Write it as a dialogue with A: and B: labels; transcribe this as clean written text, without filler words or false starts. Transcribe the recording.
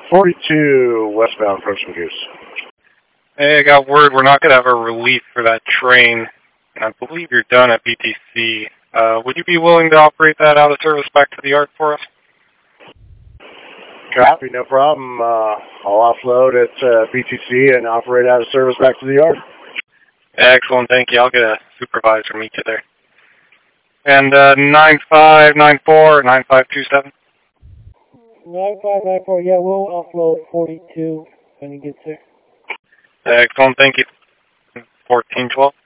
A: 42 westbound approaching Goose.
B: Hey, I got word we're not going to have a relief for that train, and I believe you're done at BTC. Would you be willing to operate that out of service back to the yard for us?
A: Copy, no problem. I'll offload at BTC and operate out of service back to the yard.
B: Excellent, thank you. I'll get a supervisor meet you there. And 9594 9527.
C: 9594, yeah, we'll offload 42 when he gets there.
B: Excellent, thank you. 1412.